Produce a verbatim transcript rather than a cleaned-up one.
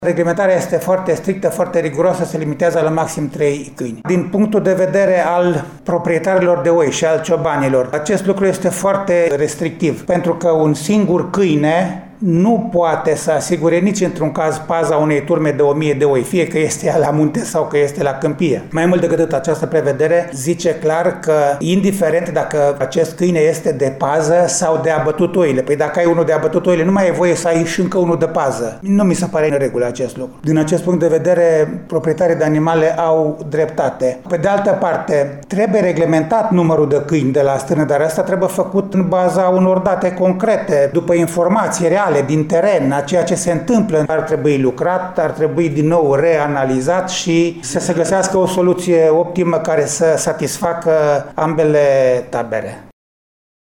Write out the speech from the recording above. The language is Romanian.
Reglementarea este foarte strictă, foarte riguroasă, se limitează la maxim trei câini. Din punctul de vedere al proprietarilor de oi și al ciobanilor, acest lucru este foarte restrictiv, pentru că un singur câine nu poate să asigure nici într-un caz paza unei turme de o mie de oi, fie că este la munte sau că este la câmpie. Mai mult decât atât, această prevedere zice clar că, indiferent dacă acest câine este de pază sau de abătut oile, păi dacă ai unul de abătut oile, nu mai e voie să ai și încă unul de pază. Nu mi se pare în regulă acest lucru. Din acest punct de vedere, proprietarii de animale au dreptate. Pe de altă parte, trebuie reglementat numărul de câini de la stână, dar asta trebuie făcut în baza unor date concrete, după informații reale din teren, a ceea ce se întâmplă. Ar trebui lucrat, ar trebui din nou reanalizat și să se găsească o soluție optimă care să satisfacă ambele tabere.